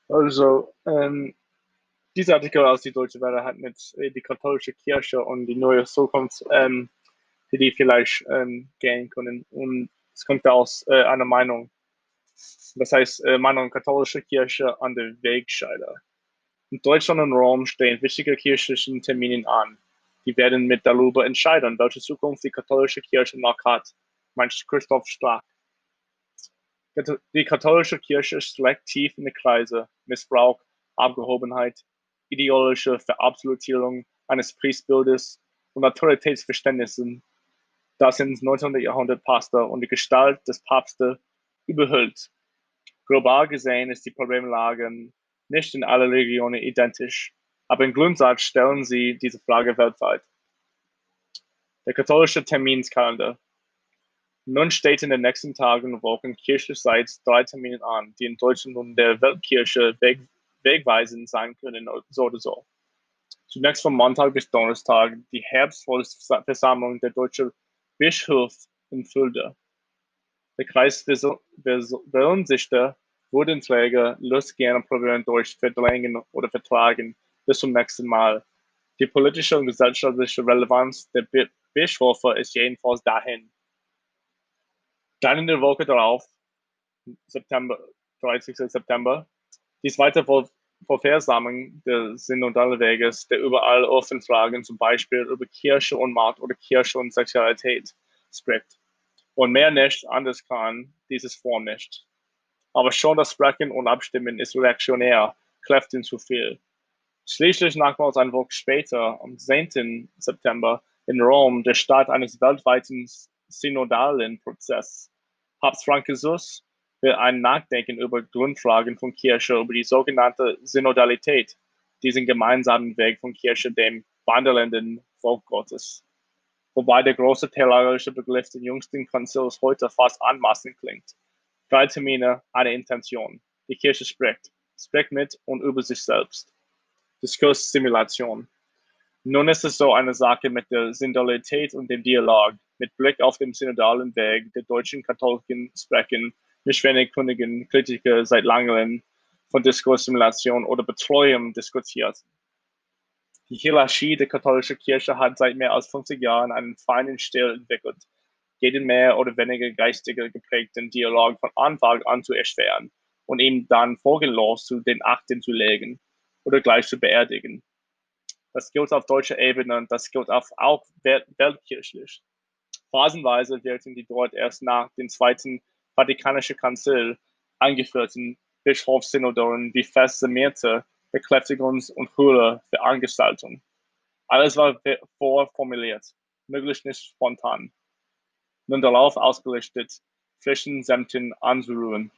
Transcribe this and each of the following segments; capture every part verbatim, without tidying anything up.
Also, ähm, dieser Artikel aus die Deutsche Welle hat mit äh, die katholische Kirche und die neue Zukunft, ähm, die die vielleicht ähm, gehen können. Und es kommt aus äh, einer Meinung. Das heißt, äh, Meinung katholische Kirche an der Wegscheide. In Deutschland und Rom stehen wichtige kirchliche Termine an. Die werden mit darüber entscheiden, welche Zukunft die katholische Kirche noch hat, meint Christoph Strack. Die katholische Kirche schlägt tief in die Kreise, Missbrauch, Abgehobenheit, ideologische Verabsolutierung eines Priestbildes und Autoritätsverständnissen, das ins neunzehnten. Jahrhundert passte und die Gestalt des Papstes überhüllt. Global gesehen ist die Problemlage nicht in allen Regionen identisch, aber im Grundsatz stellen sie diese Frage weltweit. Der katholische Terminskalender. Nun steht in den nächsten Tagen und Wochen kirchlicherseits drei Termine an, die in Deutschland und der Weltkirche weg, wegweisend sein können, so oder so. Zunächst von Montag bis Donnerstag die Herbstversammlung der Deutschen Bischöfe in Fulda. Der Kreis verunsicherte Würdenträger löst gerne Probleme durch Verdrängen oder Vertragen bis zum nächsten Mal. Die politische und gesellschaftliche Relevanz der Bischöfe ist jedenfalls dahin. Dann in der Woche darauf, September, dreißigsten September, die zweite Versammlung des Synodalen Weges, der überall offene Fragen, zum Beispiel über Kirche und Macht oder Kirche und Sexualität, spricht. Und mehr nicht, anders kann dieses Form nicht. Aber schon das Sprechen und Abstimmen ist reaktionär, kräften zu viel. Schließlich nochmals eine Woche später, am zehnten September, in Rom, der Start eines weltweiten synodalen Prozesses. Papst Franziskus will ein Nachdenken über Grundfragen von Kirche, über die sogenannte Synodalität, diesen gemeinsamen Weg von Kirche, dem wandelnden Volk Gottes. Wobei der große theologische Begriff des jüngsten Konzils heute fast anmaßend klingt. Drei Termine, eine Intention. Die Kirche spricht, spricht mit und über sich selbst. Diskurssimulation. Nun ist es so eine Sache mit der Synodalität und dem Dialog. Mit Blick auf den synodalen Weg der deutschen Katholiken sprechen nicht wenig kundigen Kritiker seit langem von Diskurssimulation oder Betreuung diskutiert. Die Hierarchie der katholischen Kirche hat seit mehr als fünfzig Jahren einen feinen Stil entwickelt, jeden mehr oder weniger geistiger geprägten Dialog von Anfang an zu erschweren und ihm dann folgenlos zu den Akten zu legen oder gleich zu beerdigen. Das gilt auf deutscher Ebene und das gilt auf auch weltkirchlich. Phasenweise wirkten die dort erst nach dem Zweiten Vatikanischen Konzil eingeführten Bischofssynoden wie fest summierte Bekräftigungs- und Hülle-Veranstaltungen. Alles war vorformuliert, möglichst nicht spontan. Nun darauf ausgerichtet, frischen Sämten anzuruhen.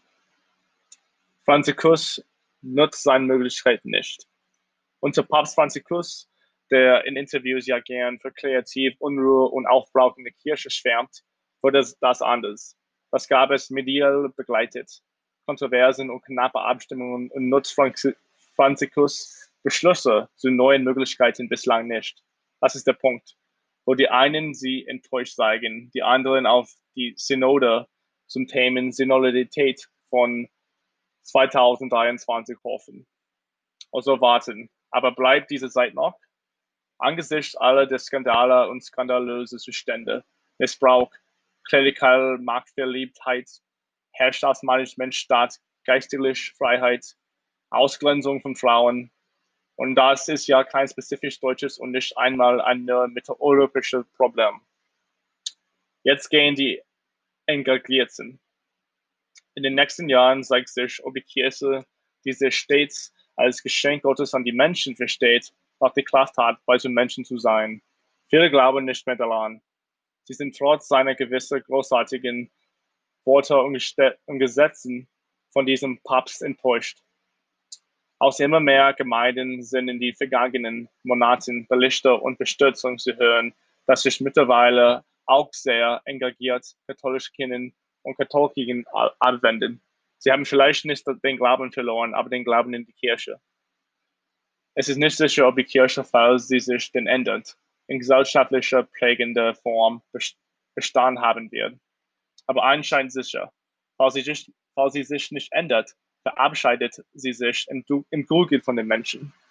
Franziskus nutzt seine Möglichkeiten nicht. Unter Papst Franziskus, der in Interviews ja gern für kreativ, Unruhe und Aufbruch in der Kirche schwärmt, wurde das anders. Das gab es medial begleitet. Kontroversen und knappe Abstimmungen und nutzt Franziskus Beschlüsse zu neuen Möglichkeiten bislang nicht. Das ist der Punkt, wo die einen sie enttäuscht zeigen, die anderen auf die Synode zum Thema Synodalität von zweitausenddreiundzwanzig hoffen. Also warten. Aber bleibt diese Zeit noch? Angesichts aller der Skandale und skandalöse Zustände, Missbrauch, klerikal Machtverliebtheit, Herrschaftsmanagement statt geistliche Freiheit, Ausgrenzung von Frauen. Und das ist ja kein spezifisch deutsches und nicht einmal ein mitteleuropäisches Problem. Jetzt gehen die Engagierten. In den nächsten Jahren zeigt sich, ob die Kirche, die sich stets als Geschenk Gottes an die Menschen versteht, noch die Kraft hat, bei den Menschen zu sein. Viele glauben nicht mehr daran. Sie sind trotz seiner gewissen großartigen Worte und Gesetzen von diesem Papst enttäuscht. Aus immer mehr Gemeinden sind in die vergangenen Monaten Berichte und Bestürzung zu hören, dass sich mittlerweile auch sehr engagiert Katholikinnen und Katholiken anwenden. Sie haben vielleicht nicht den Glauben verloren, aber den Glauben in die Kirche. Es ist nicht sicher, ob die Kirche, falls sie sich denn ändert, in gesellschaftlicher prägender Form Bestand haben wird. Aber eins scheint sicher, falls sie, sich, falls sie sich nicht ändert, verabschiedet sie sich im, im Dunkel von den Menschen.